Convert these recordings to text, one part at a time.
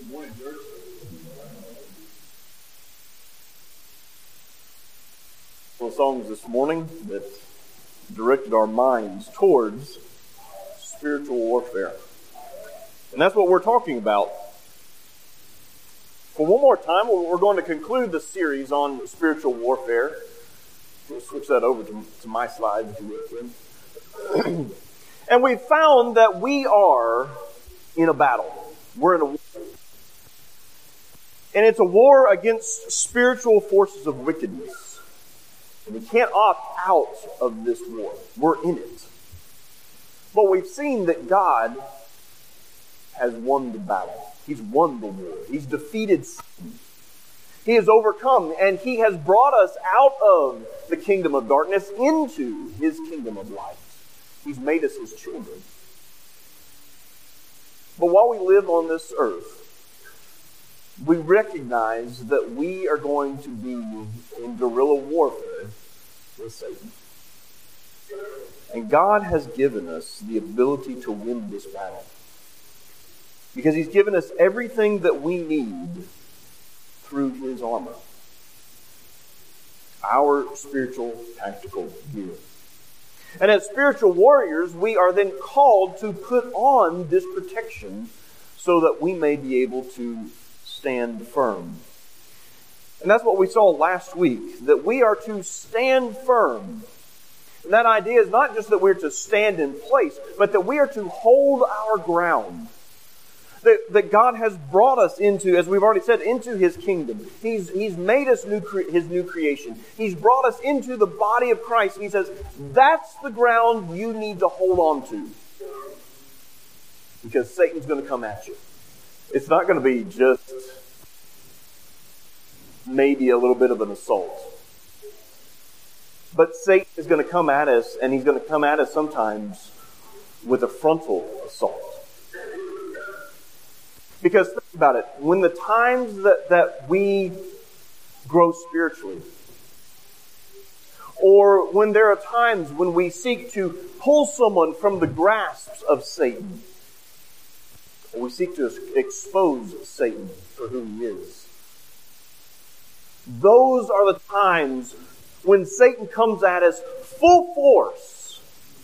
Songs this morning that directed our minds towards spiritual warfare. And that's what we're talking about. For one more time, we're going to conclude the series on spiritual warfare. We'll switch that over to my slide, if you will. And we found that we are in a battle. We're in a war. And it's a war against spiritual forces of wickedness. We can't opt out of this war. We're in it. But we've seen that God has won the battle. He's won the war. He's defeated Satan. He has overcome, and He has brought us out of the kingdom of darkness into His kingdom of light. He's made us His children. But while we live on this earth, we recognize that we are going to be in guerrilla warfare with Satan. And God has given us the ability to win this battle. Because He's given us everything that we need through His armor. Our spiritual tactical gear. And as spiritual warriors, we are then called to put on this protection so that we may be able to stand firm. And that's what we saw last week, that we are to stand firm. And that idea is not just that we're to stand in place, but that we are to hold our ground. That God has brought us into, as we've already said, into His kingdom. He's made us His new creation. He's brought us into the body of Christ. And He says, that's the ground you need to hold on to. Because Satan's going to come at you. It's not going to be just maybe a little bit of an assault. But Satan is going to come at us, and he's going to come at us sometimes with a frontal assault. Because think about it, when the times that we grow spiritually, or when there are times when we seek to pull someone from the grasps of Satan, we seek to expose Satan for who he is. Those are the times when Satan comes at us full force.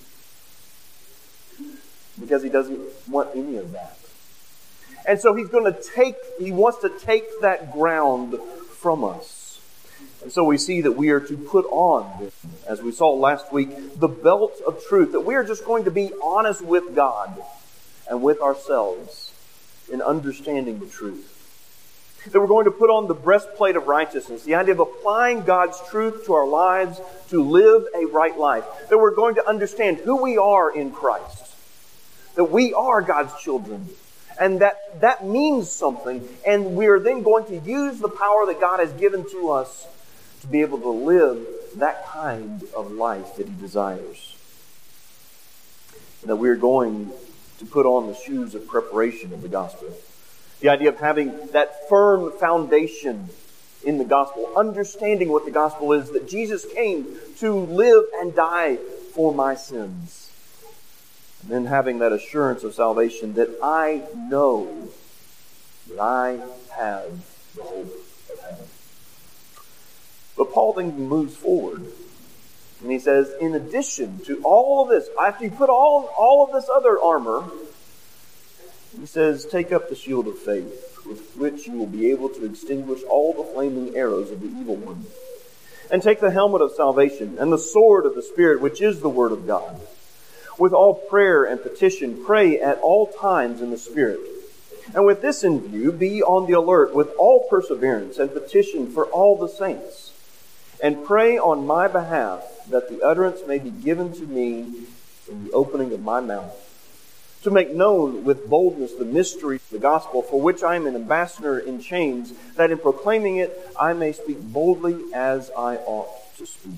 Because he doesn't want any of that. And so he wants to take that ground from us. And so we see that we are to put on, as we saw last week, the belt of truth. That we are just going to be honest with God and with ourselves in understanding the truth. That we're going to put on the breastplate of righteousness, the idea of applying God's truth to our lives to live a right life. That we're going to understand who we are in Christ. That we are God's children. And that means something. And we are then going to use the power that God has given to us to be able to live that kind of life that He desires. That we are going to put on the shoes of preparation of the gospel. The idea of having that firm foundation in the gospel, understanding what the gospel is, that Jesus came to live and die for my sins. And then having that assurance of salvation that I know that I have the hope of heaven. But Paul then moves forward. And he says, in addition to all of this, after you put all of this other armor, he says, take up the shield of faith, with which you will be able to extinguish all the flaming arrows of the evil one. And take the helmet of salvation and the sword of the Spirit, which is the word of God. With all prayer and petition, pray at all times in the Spirit. And with this in view, be on the alert with all perseverance and petition for all the saints. And pray on my behalf that the utterance may be given to me in the opening of my mouth, to make known with boldness the mystery of the gospel, for which I am an ambassador in chains, that in proclaiming it I may speak boldly as I ought to speak.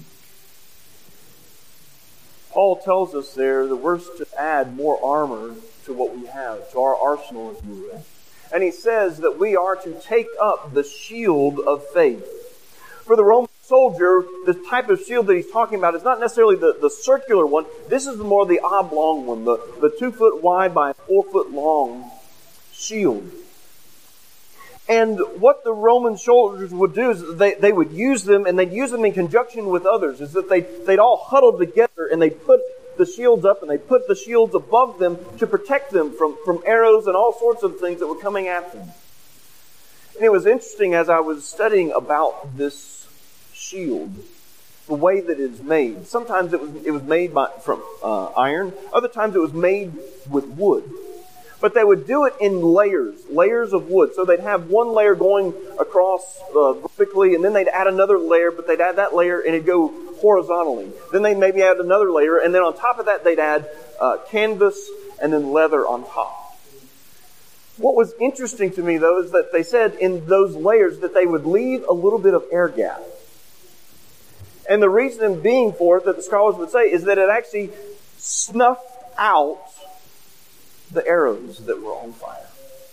Paul tells us there that we're to add more armor to what we have, to our arsenal, if you will. And he says that we are to take up the shield of faith. For the Roman soldier, the type of shield that he's talking about is not necessarily the circular one. This is more the oblong one, the 2 foot wide by 4 foot long shield. And what the Roman soldiers would do is they would use them, and they'd use them in conjunction with others, is that they'd all huddle together and they'd put the shields up and they'd put the shields above them to protect them from arrows and all sorts of things that were coming at them. And it was interesting as I was studying about this shield, the way that it is made. Sometimes it was made from iron. Other times it was made with wood. But they would do it in layers of wood. So they'd have one layer going across vertically, and then they'd add another layer, but they'd add that layer and it'd go horizontally. Then they'd maybe add another layer, and then on top of that they'd add canvas and then leather on top. What was interesting to me, though, is that they said in those layers that they would leave a little bit of air gap. And the reason being for it, that the scholars would say, is that it actually snuffed out the arrows that were on fire.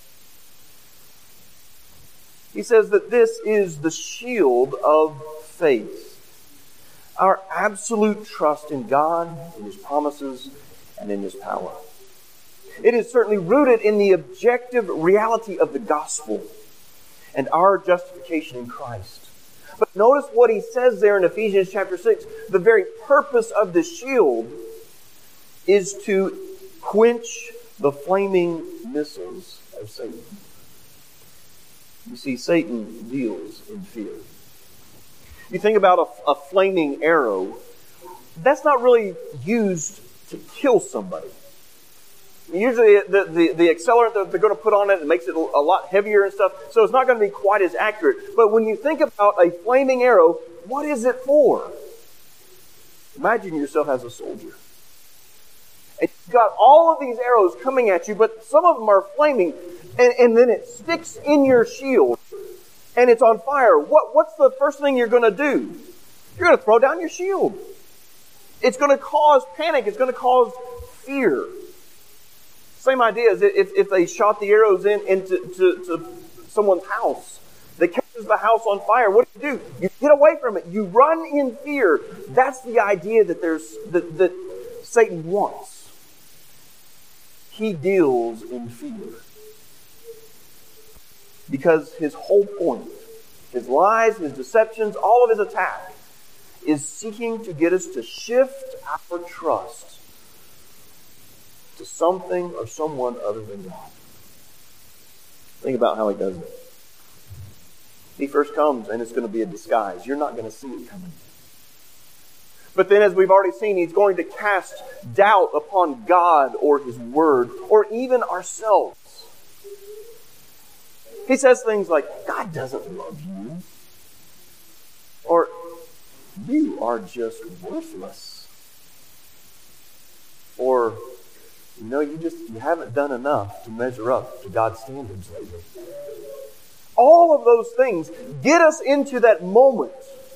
He says that this is the shield of faith. Our absolute trust in God, in His promises, and in His power. It is certainly rooted in the objective reality of the gospel and our justification in Christ. But notice what he says there in Ephesians chapter 6. The very purpose of the shield is to quench the flaming missiles of Satan. You see, Satan deals in fear. You think about a flaming arrow, that's not really used to kill somebody. Usually the accelerant that they're going to put on it makes it a lot heavier and stuff, so it's not going to be quite as accurate. But when you think about a flaming arrow, what is it for? Imagine yourself as a soldier. And you've got all of these arrows coming at you, but some of them are flaming, and then it sticks in your shield, and it's on fire. What's the first thing you're going to do? You're going to throw down your shield. It's going to cause panic. It's going to cause fear. Same idea as if they shot the arrows into someone's house. They catches the house on fire. What do? You get away from it. You run in fear. That's the idea that Satan wants. He deals in fear. Because his whole point, his lies, his deceptions, all of his attack, is seeking to get us to shift our trust to something or someone other than God. Think about how he does it. He first comes and it's going to be a disguise. You're not going to see it coming. But then, as we've already seen, he's going to cast doubt upon God or His Word or even ourselves. He says things like, God doesn't love you. Or, you are just worthless. Or, you haven't done enough to measure up to God's standards lately. All of those things get us into that moment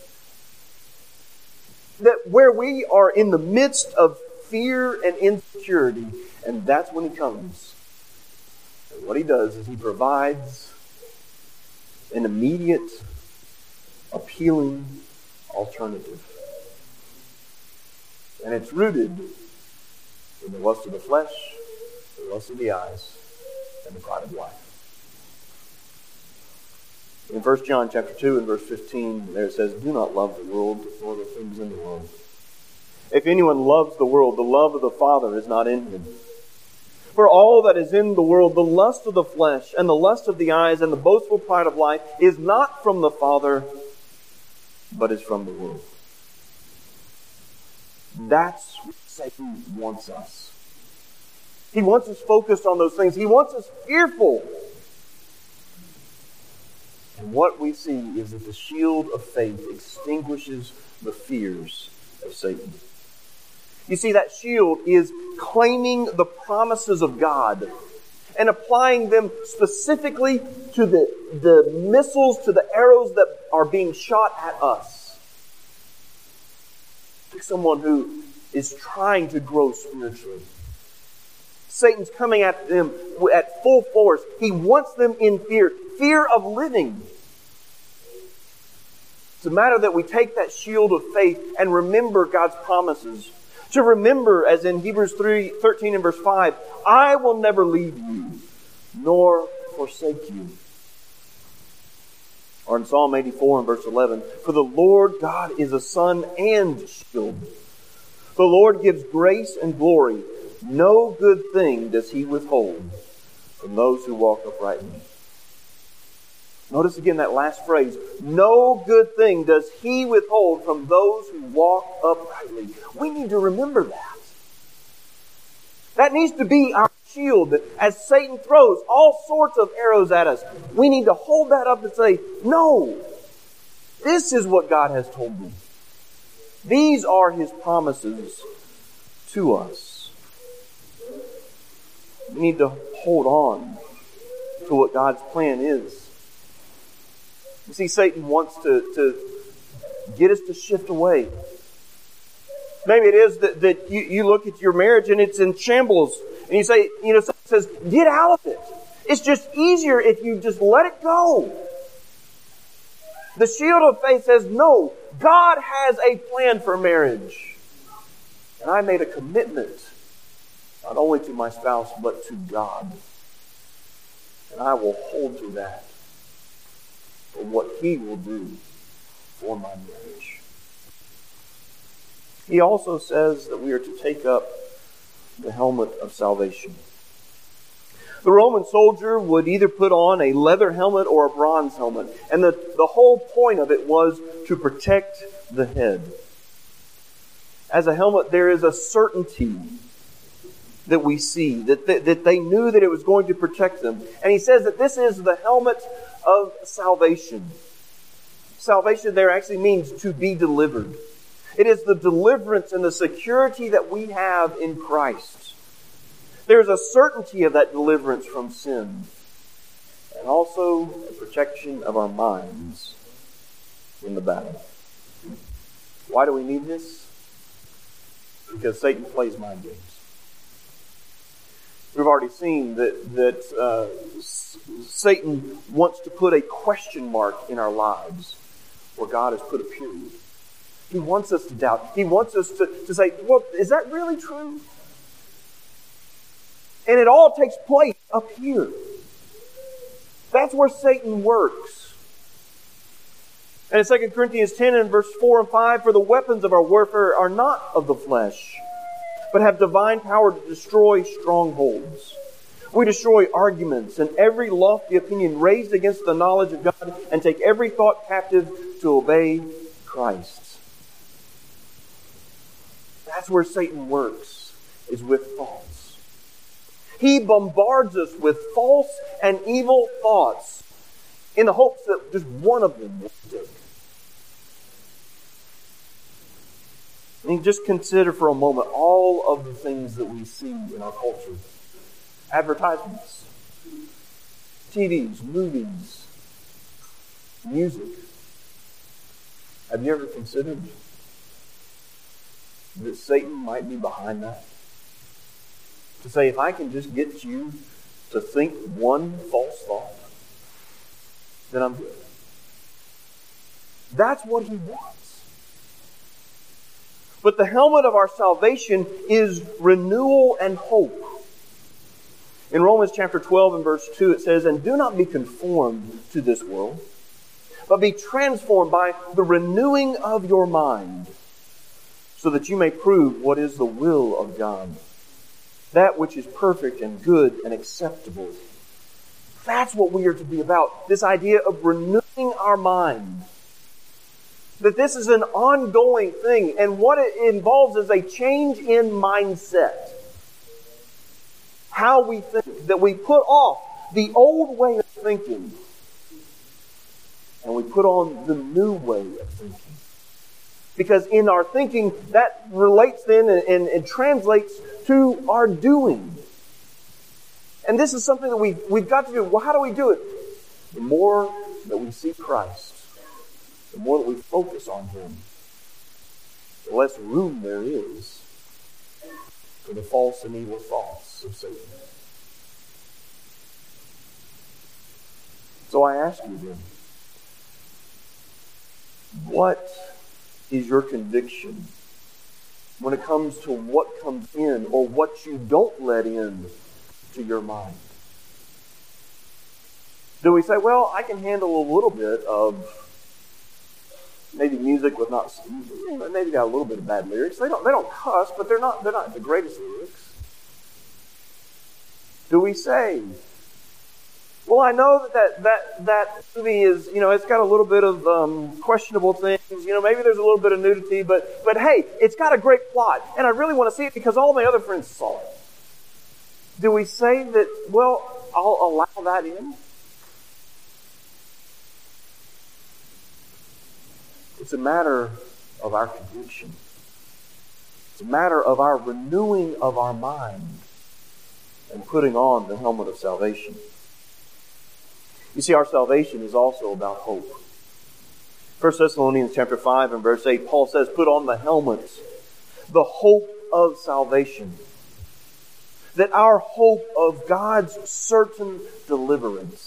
that where we are in the midst of fear and insecurity, and that's when he comes. And what he does is he provides an immediate, appealing alternative. And it's rooted in the lust of the flesh, the lust of the eyes, and the pride of life. In 1 John chapter 2 and verse 15, there it says, do not love the world nor the things in the world. If anyone loves the world, the love of the Father is not in him. For all that is in the world, the lust of the flesh and the lust of the eyes and the boastful pride of life is not from the Father, but is from the world. That's what Satan wants us. He wants us focused on those things. He wants us fearful. And what we see is that the shield of faith extinguishes the fears of Satan. You see, that shield is claiming the promises of God and applying them specifically to the missiles, to the arrows that are being shot at us. Like someone who is trying to grow spiritually. Satan's coming at them at full force. He wants them in fear. Fear of living. It's a matter that we take that shield of faith and remember God's promises. To remember, as in Hebrews 3:13 and verse 5, I will never leave you, nor forsake you. Or in Psalm 84 and verse 11, for the Lord God is a sun and shield. The Lord gives grace and glory. No good thing does He withhold from those who walk uprightly. Notice again that last phrase. No good thing does He withhold from those who walk uprightly. We need to remember that. That needs to be our shield. As Satan throws all sorts of arrows at us, we need to hold that up and say, no, this is what God has told me. These are His promises to us. We need to hold on to what God's plan is. You see, Satan wants to get us to shift away. Maybe it is that you look at your marriage and it's in shambles. And you say, someone says, get out of it. It's just easier if you just let it go. The shield of faith says, no, God has a plan for marriage. And I made a commitment, not only to my spouse, but to God. And I will hold to that for what He will do for my marriage. He also says that we are to take up the helmet of salvation. The Roman soldier would either put on a leather helmet or a bronze helmet. And the whole point of it was to protect the head. As a helmet, there is a certainty that we see, that they knew that it was going to protect them. And he says that this is the helmet of salvation. Salvation there actually means to be delivered. It is the deliverance and the security that we have in Christ. There's a certainty of that deliverance from sin. And also the protection of our minds in the battle. Why do we need this? Because Satan plays mind games. We've already seen that Satan wants to put a question mark in our lives where God has put a period. He wants us to doubt. He wants us to say, well, is that really true? And it all takes place up here. That's where Satan works. And in 2 Corinthians 10 and verse 4 and 5, for the weapons of our warfare are not of the flesh, but have divine power to destroy strongholds. We destroy arguments and every lofty opinion raised against the knowledge of God and take every thought captive to obey Christ. That's where Satan works, is with thoughts. He bombards us with false and evil thoughts in the hopes that just one of them will stick. I mean, just consider for a moment all of the things that we see in our culture. Advertisements, TVs, movies, music. Have you ever considered that Satan might be behind that? To say, if I can just get you to think one false thought, then I'm good. That's what he wants. But the helmet of our salvation is renewal and hope. In Romans chapter 12 and verse 2 it says, and do not be conformed to this world, but be transformed by the renewing of your mind, so that you may prove what is the will of God, that which is perfect and good and acceptable. That's what we are to be about. This idea of renewing our mind. That this is an ongoing thing. And what it involves is a change in mindset. How we think. That we put off the old way of thinking. And we put on the new way of thinking. Because in our thinking, that relates then and translates to our doing. And this is something that we've got to do. Well, how do we do it? The more that we see Christ, the more that we focus on Him, the less room there is for the false and evil thoughts of Satan. So I ask you then, what is your conviction when it comes to what comes in or what you don't let in to your mind? Do we say, well, I can handle a little bit of maybe music with not, maybe got a little bit of bad lyrics. They don't cuss, but they're not the greatest lyrics. Do we say, well, I know that movie is, it's got a little bit of questionable things. Maybe there's a little bit of nudity, but hey, it's got a great plot, and I really want to see it because all my other friends saw it. Do we say that, well, I'll allow that in? It's a matter of our conviction. It's a matter of our renewing of our mind and putting on the helmet of salvation. You see, our salvation is also about hope. 1 Thessalonians chapter 5 and verse 8, Paul says, put on the helmet, the hope of salvation. That our hope of God's certain deliverance.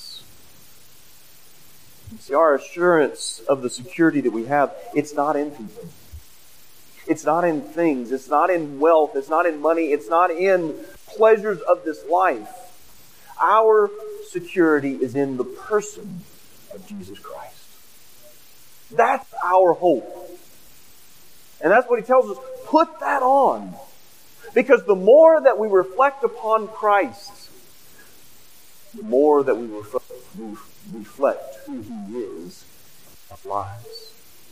You see, our assurance of the security that we have, it's not in people. It's not in things. It's not in wealth. It's not in money. It's not in pleasures of this life. Our security is in the person of Jesus Christ. That's our hope. And that's what he tells us. Put that on. Because the more that we reflect upon Christ, the more that we reflect who He is in our lives.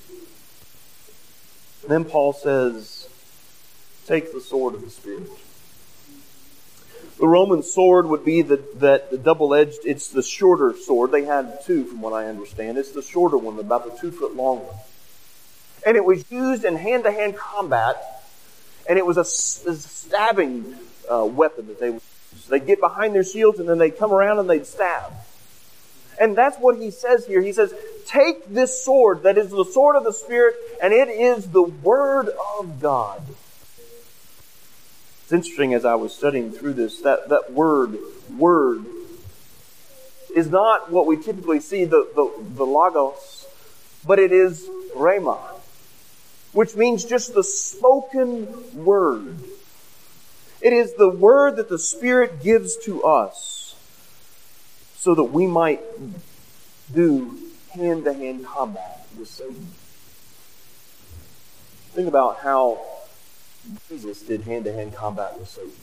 And then Paul says, take the sword of the Spirit. The Roman sword would be the double-edged, it's the shorter sword. They had two, from what I understand. It's the shorter one, about the 2-foot long one. And it was used in hand-to-hand combat, and it was a stabbing weapon that they would use. They'd get behind their shields, and then they'd come around and they'd stab. And that's what he says here. He says, take this sword, that is the sword of the Spirit, and it is the Word of God. It's interesting as I was studying through this, that word, is not what we typically see, the logos, but it is rhema, which means just the spoken word. It is the word that the Spirit gives to us so that we might do hand-to-hand combat with Satan. Think about how Jesus did hand-to-hand combat with Satan.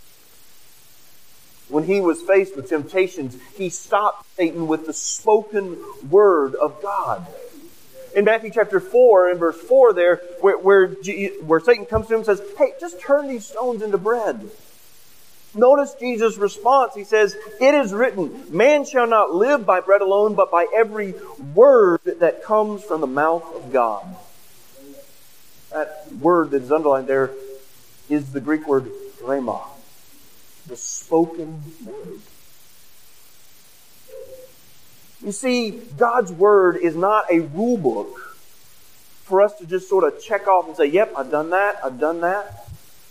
When he was faced with temptations, he stopped Satan with the spoken word of God. In Matthew chapter 4, in verse 4 there, where Satan comes to him and says, hey, just turn these stones into bread. Notice Jesus' response. He says, it is written, man shall not live by bread alone, but by every word that comes from the mouth of God. That word that is underlined there is the Greek word rhema, the spoken word. You see, God's Word is not a rule book for us to just sort of check off and say, yep, I've done that, I've done that.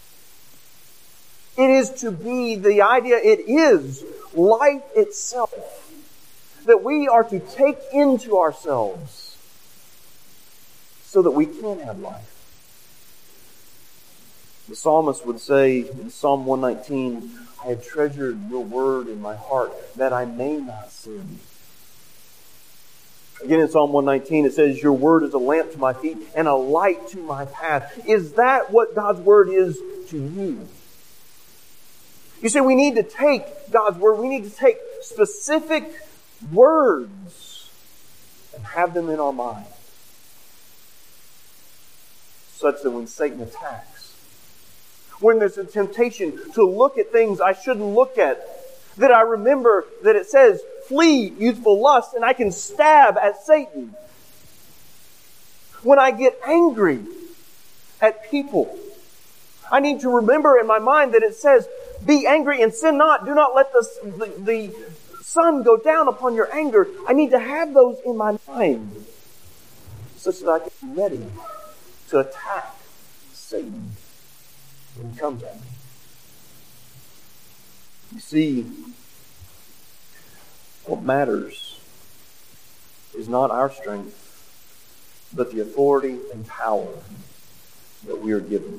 It is to be the idea, it is life itself that we are to take into ourselves so that we can have life. The psalmist would say in Psalm 119, I have treasured your word in my heart that I may not sin. Again in Psalm 119 it says, your word is a lamp to my feet and a light to my path. Is that what God's word is to you? You see, we need to take God's word, we need to take specific words and have them in our mind. Such that when Satan attacks, when there's a temptation to look at things I shouldn't look at, that I remember that it says, flee youthful lust, and I can stab at Satan. When I get angry at people, I need to remember in my mind that it says, be angry and sin not. Do not let the sun go down upon your anger. I need to have those in my mind such that I can be ready to attack Satan when he comes at me. You see, what matters is not our strength, but the authority and power that we are given.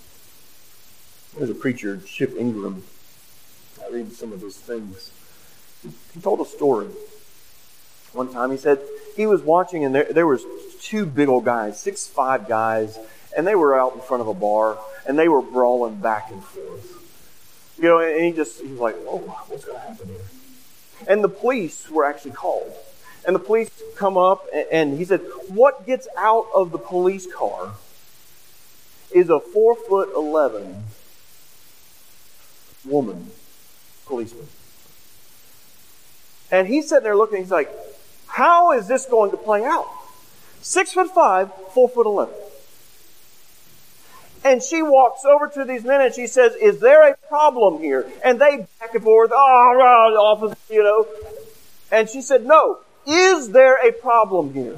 There's a preacher, Chip Ingram. I read some of his things. He told a story. One time he said he was watching, and there was two big old guys, 6'5" guys, and they were out in front of a bar, and they were brawling back and forth. And he was like, "Oh, what's going to happen here?" And the police were actually called. And the police come up, and he said, what gets out of the police car is a 4'11" woman policeman. And he's sitting there looking, he's like, how is this going to play out? 6'5", 4'11". And she walks over to these men and she says, is there a problem here? And they back and forth, officer, And she said, no. Is there a problem here?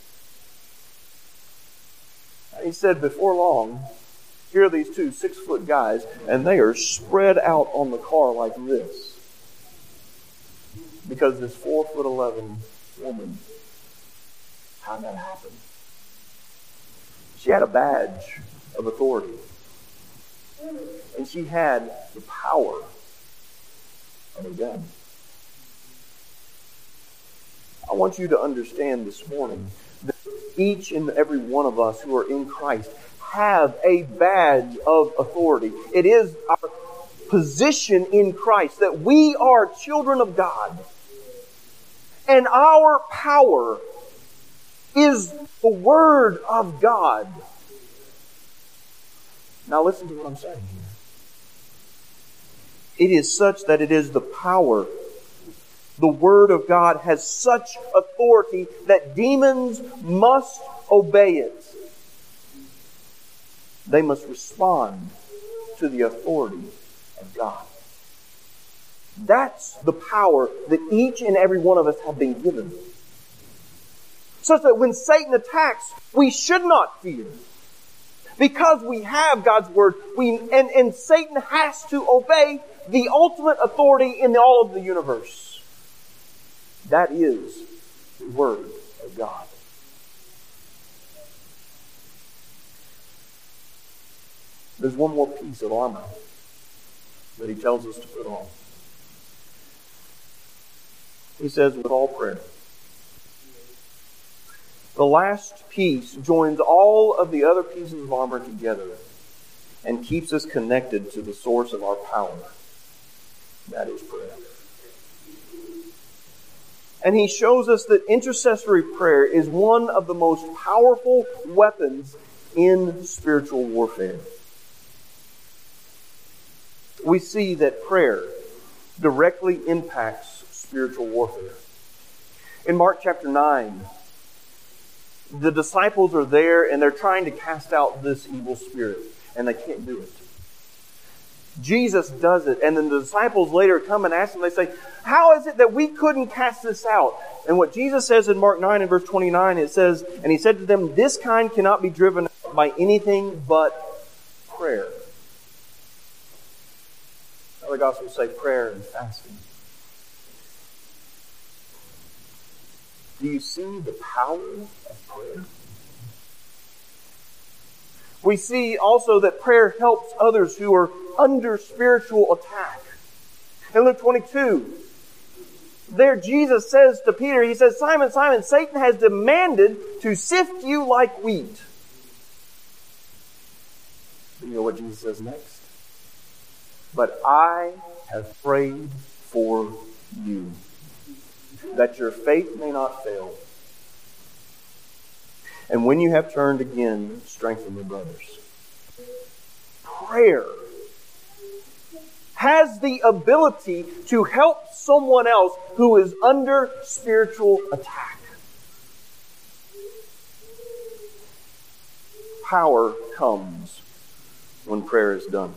He said, before long, here are these two 6-foot guys, and they are spread out on the car like this. Because this 4'11" woman, how'd that happen? She had a badge of authority. And she had the power of a gun. I want you to understand this morning that each and every one of us who are in Christ have a badge of authority. It is our position in Christ that we are children of God. And our power is the Word of God. Now listen to what I'm saying here. It is such that it is the power. The Word of God has such authority that demons must obey it. They must respond to the authority of God. That's the power that each and every one of us have been given. Such that when Satan attacks, we should not fear. Because we have God's Word, and Satan has to obey the ultimate authority in all of the universe. That is the Word of God. There's one more piece of armor that he tells us to put on. He says, with all prayer. The last piece joins all of the other pieces of armor together and keeps us connected to the source of our power. That is prayer. And he shows us that intercessory prayer is one of the most powerful weapons in spiritual warfare. We see that prayer directly impacts spiritual warfare. In Mark chapter 9, the disciples are there and they're trying to cast out this evil spirit, and they can't do it. Jesus does it, and then the disciples later come and ask him, they say, how is it that we couldn't cast this out? And what Jesus says in Mark 9 and verse 29, it says, and he said to them, this kind cannot be driven out by anything but prayer. Other Gospels say prayer and fasting. Do you see the power of prayer? We see also that prayer helps others who are under spiritual attack. In Luke 22, there Jesus says to Peter, he says, Simon, Simon, Satan has demanded to sift you like wheat. You know what Jesus says next? But I have prayed for you, that your faith may not fail. And when you have turned again, strengthen your brothers. Prayer has the ability to help someone else who is under spiritual attack. Power comes when prayer is done.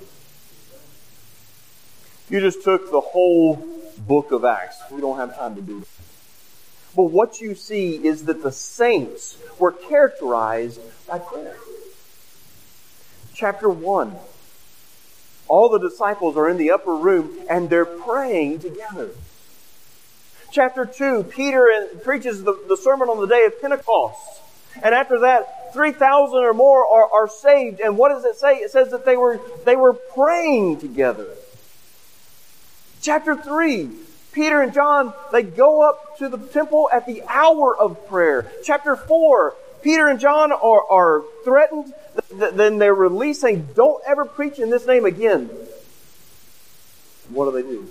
You just took the whole book of Acts. We don't have time to do that. But what you see is that the saints were characterized by prayer. Chapter 1. All the disciples are in the upper room and they're praying together. Chapter 2, Peter preaches the sermon on the day of Pentecost. And after that, 3,000 or more are saved. And what does it say? It says that they were praying together. Chapter 3, Peter and John, they go up to the temple at the hour of prayer. Chapter 4, Peter and John are threatened. Then they're released saying, don't ever preach in this name again. What do?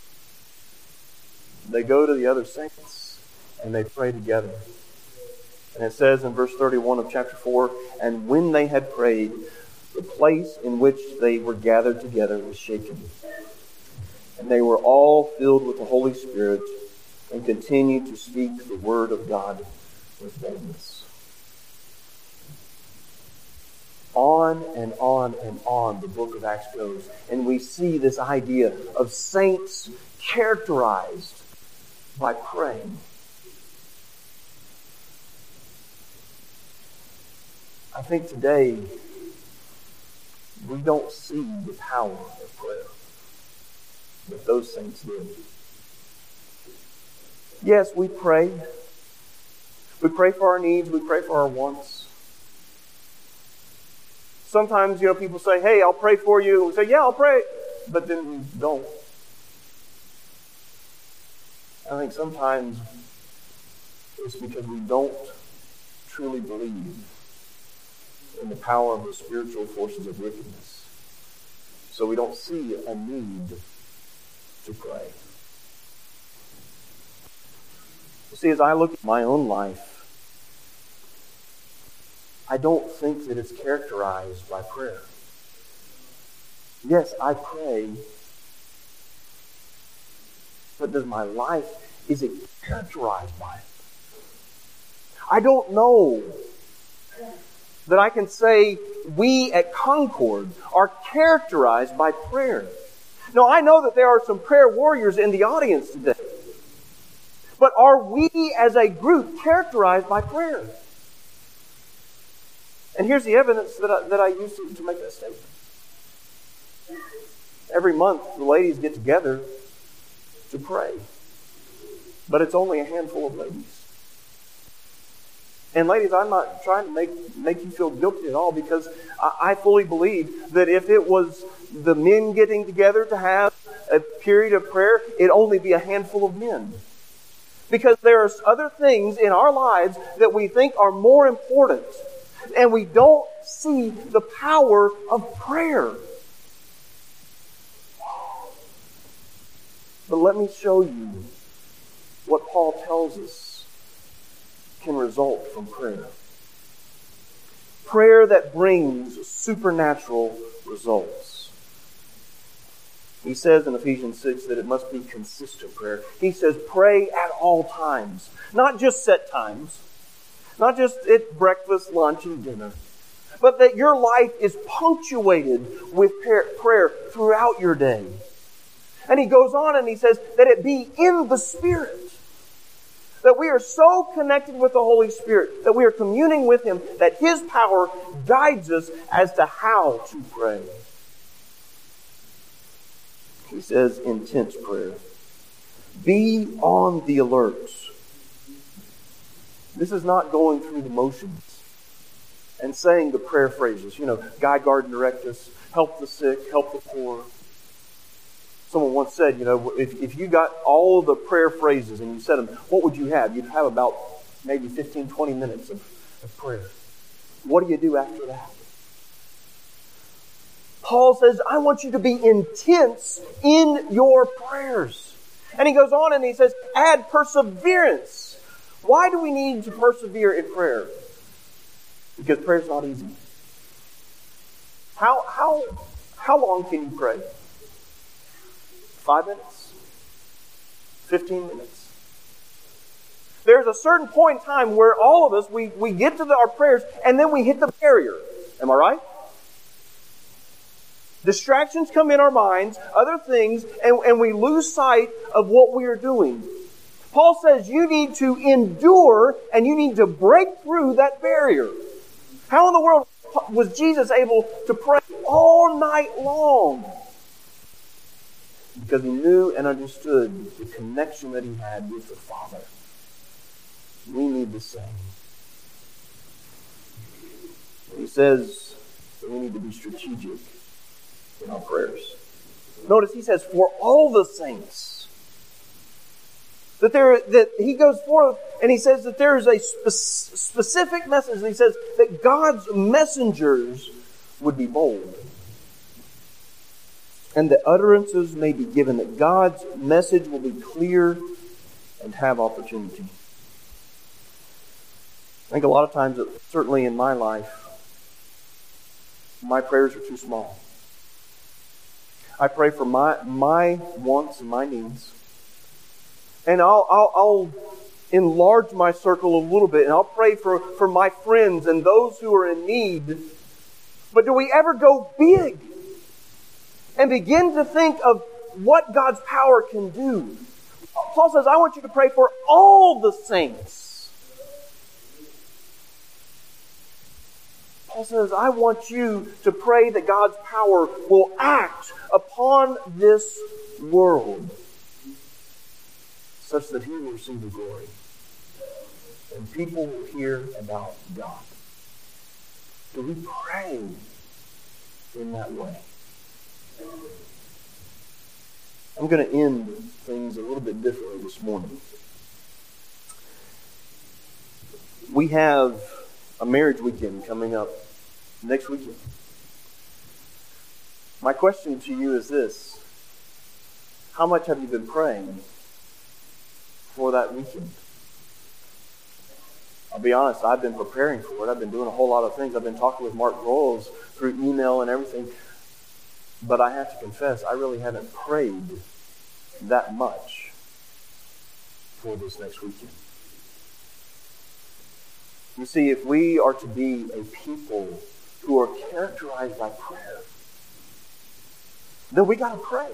They go to the other saints and they pray together. And it says in verse 31 of chapter 4, and when they had prayed, the place in which they were gathered together was shaken. And they were all filled with the Holy Spirit and continued to speak the word of God with boldness. On and on and on the book of Acts goes. And we see this idea of saints characterized by praying. I think today we don't see the power of prayer that those saints did. Yes, we pray. We pray for our needs. We pray for our wants. Sometimes, people say, hey, I'll pray for you. We say, yeah, I'll pray. But then we don't. I think sometimes it's because we don't truly believe in the power of the spiritual forces of wickedness. So we don't see a need to pray. You see, as I look at my own life, I don't think that it's characterized by prayer. Yes, I pray, but does my life, is it characterized by it? I don't know that I can say we at Concord are characterized by prayer. Now, I know that there are some prayer warriors in the audience today. But are we as a group characterized by prayer? And here's the evidence that I use to make that statement. Every month, the ladies get together to pray. But it's only a handful of ladies. And ladies, I'm not trying to make you feel guilty at all, because I fully believe that if it was the men getting together to have a period of prayer, it'd only be a handful of men. Because there are other things in our lives that we think are more important. And we don't see the power of prayer. But let me show you what Paul tells us can result from prayer. Prayer that brings supernatural results. He says in Ephesians 6 that it must be consistent prayer. He says pray at all times. Not just set times. Not just at breakfast, lunch, and dinner. But that your life is punctuated with prayer throughout your day. And he goes on and he says that it be in the Spirit. That we are so connected with the Holy Spirit, that we are communing with Him, that His power guides us as to how to pray. He says intense prayer. Be on the alert. This is not going through the motions and saying the prayer phrases. Guide, guard, and direct us. Help the sick. Help the poor. Someone once said, if you got all of the prayer phrases and you said them, what would you have? You'd have about maybe 15, 20 minutes of prayer. What do you do after that? Paul says, I want you to be intense in your prayers. And he goes on and he says, add perseverance. Why do we need to persevere in prayer? Because prayer is not easy. How long can you pray? 5 minutes? 15 minutes? There's a certain point in time where all of us, we get to our prayers and then we hit the barrier. Am I right? Distractions come in our minds, other things, and we lose sight of what we are doing. Paul says you need to endure and you need to break through that barrier. How in the world was Jesus able to pray all night long? Because he knew and understood the connection that he had with the Father. We need the same. He says that we need to be strategic in our prayers. Notice he says, for all the saints. That he goes forth and he says that there is a specific message. He says that God's messengers would be bold. And that utterances may be given, that God's message will be clear and have opportunity. I think a lot of times, certainly in my life, my prayers are too small. I pray for my wants and my needs. And I'll enlarge my circle a little bit, and I'll pray for my friends and those who are in need. But do we ever go big and begin to think of what God's power can do? Paul says, I want you to pray for all the saints. Paul says, I want you to pray that God's power will act upon this world such that He will receive the glory and people will hear about God. Do we pray in that way? I'm going to end things a little bit differently this morning. We have a marriage weekend coming up next weekend. My question to you is this: how much have you been praying for that weekend? I'll be honest, I've been preparing for it. I've been doing a whole lot of things. I've been talking with Mark Royals through email and everything. But I have to confess, I really haven't prayed that much for this next weekend. You see, if we are to be a people who are characterized by prayer, then we got to pray.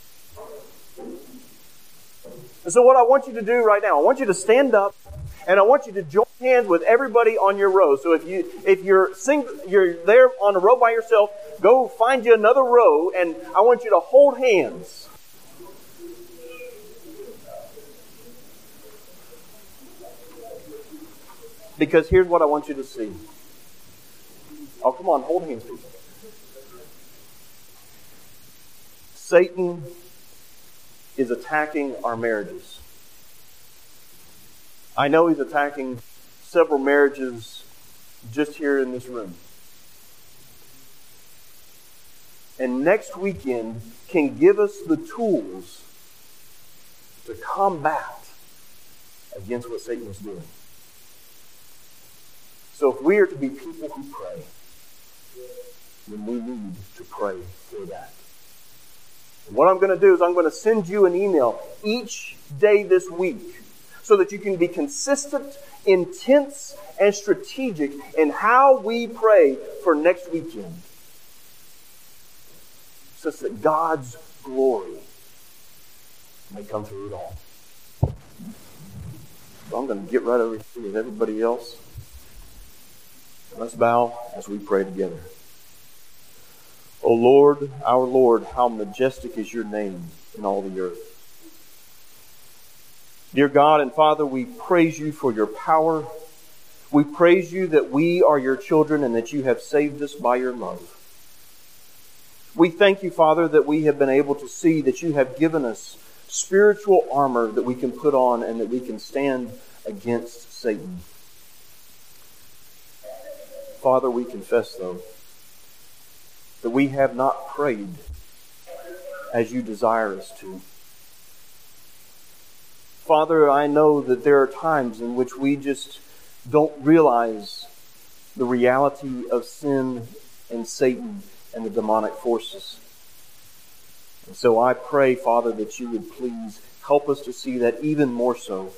And so what I want you to do right now, I want you to stand up and I want you to join hands with everybody on your row. So if you're there on a row by yourself, go find you another row and I want you to hold hands. Because here's what I want you to see. Oh, come on, hold hands, people. Satan is attacking our marriages. I know he's attacking several marriages just here in this room. And next weekend can give us the tools to combat against what Satan is doing. So if we are to be people who pray, then we need to pray for that. And what I'm going to do is I'm going to send you an email each day this week so that you can be consistent, intense, and strategic in how we pray for next weekend, such that God's glory may come through it all. So I'm going to get right over here with everybody else. Let's bow as we pray together. O Lord, our Lord, how majestic is your name in all the earth. Dear God and Father, we praise you for your power. We praise you that we are your children and that you have saved us by your love. We thank you, Father, that we have been able to see that you have given us spiritual armor that we can put on and that we can stand against Satan. Father, we confess, though, that we have not prayed as you desire us to. Father, I know that there are times in which we just don't realize the reality of sin and Satan and the demonic forces. And so I pray, Father, that you would please help us to see that even more so.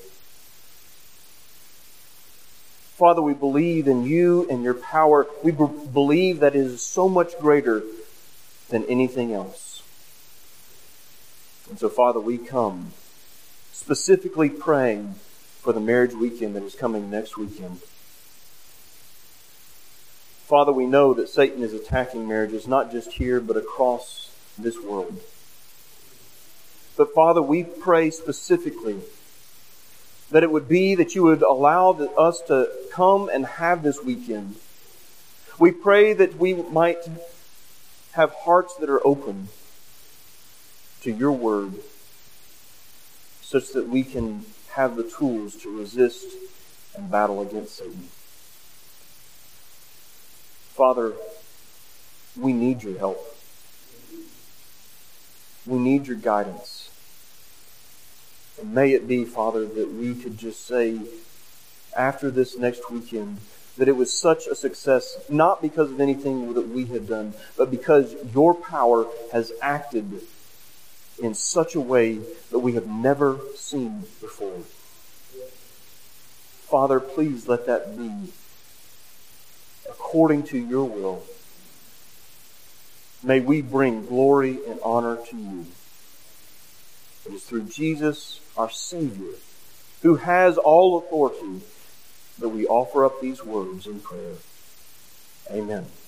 Father, we believe in you and your power. We believe that it is so much greater than anything else. And so, Father, we come specifically praying for the marriage weekend that is coming next weekend. Father, we know that Satan is attacking marriages, not just here, but across this world. But Father, we pray specifically that it would be that you would allow us to come and have this weekend. We pray that we might have hearts that are open to your word, such that we can have the tools to resist and battle against Satan. Father, we need your help. We need your guidance. And may it be, Father, that we could just say after this next weekend that it was such a success, not because of anything that we have done, but because your power has acted in such a way that we have never seen before. Father, please let that be according to your will. May we bring glory and honor to you. It is through Jesus, our Savior, who has all authority, that we offer up these words in prayer. Amen.